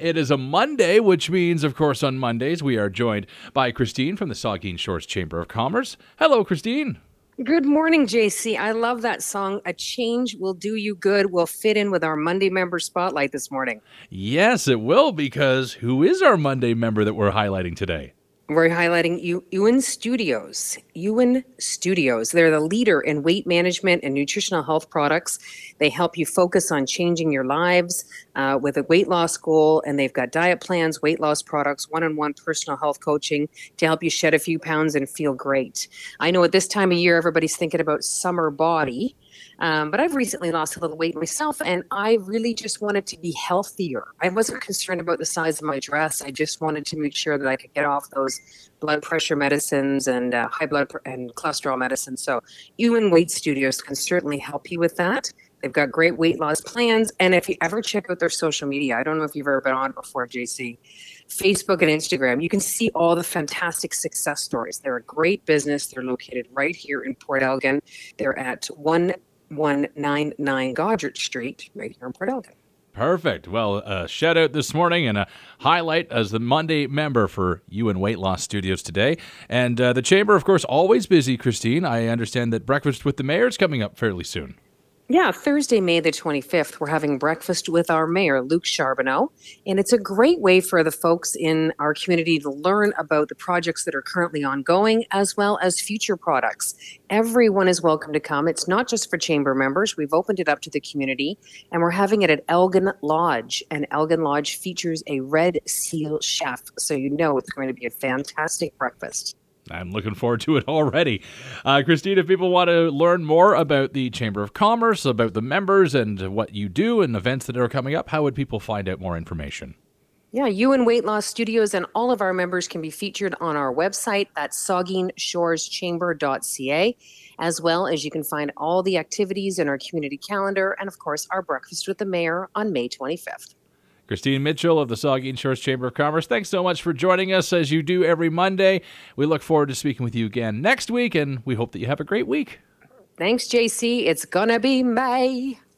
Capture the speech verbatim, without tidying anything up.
It is a Monday, which means, of course, on Mondays, we are joined by Christine from the Saugeen Shores Chamber of Commerce. Hello, Christine. Good morning, J C. I love that song. A change will do you good will fit in with our Monday member spotlight this morning. Yes, it will, because who is our Monday member that we're highlighting today? We're highlighting U- Ewan Studios. Ewan Studios. They're the leader in weight management and nutritional health products. They help you focus on changing your lives uh, with a weight loss goal, and they've got diet plans, weight loss products, one-on-one personal health coaching to help you shed a few pounds and feel great. I know at this time of year, everybody's thinking about summer body. Um, but I've recently lost a little weight myself, and I really just wanted to be healthier. I wasn't concerned about the size of my dress. I just wanted to make sure that I could get off those blood pressure medicines and uh, high blood pr- and cholesterol medicines. So Ewan Weight Studios can certainly help you with that. They've got great weight loss plans. And if you ever check out their social media, I don't know if you've ever been on before, J C, Facebook and Instagram, you can see all the fantastic success stories. They're a great business. They're located right here in Port Elgin. They're at one one nine nine Goddard Street, right here in Port Elgin. Perfect. Well, a shout out this morning and a highlight as the Monday member for Ewan Weight Loss Studios today. And uh, the Chamber, of course, always busy, Christine. I understand that Breakfast with the Mayor is coming up fairly soon. Yeah, Thursday, May the twenty-fifth, we're having breakfast with our mayor, Luc Charbonneau. And it's a great way for the folks in our community to learn about the projects that are currently ongoing, as well as future products. Everyone is welcome to come. It's not just for chamber members. We've opened it up to the community, and we're having it at Elgin Lodge. And Elgin Lodge features a Red Seal chef, so you know it's going to be a fantastic breakfast. I'm looking forward to it already. Uh, Christine, if people want to learn more about the Chamber of Commerce, about the members and what you do and events that are coming up, how would people find out more information? Yeah, Ewan Weight Loss Studios and all of our members can be featured on our website. That's saugeen shores chamber dot c a, as well as you can find all the activities in our community calendar and, of course, our Breakfast with the Mayor on May twenty-fifth. Christine Mitchell of the Saugeen Shores Chamber of Commerce, thanks so much for joining us as you do every Monday. We look forward to speaking with you again next week, and we hope that you have a great week. Thanks, J C. It's gonna be May.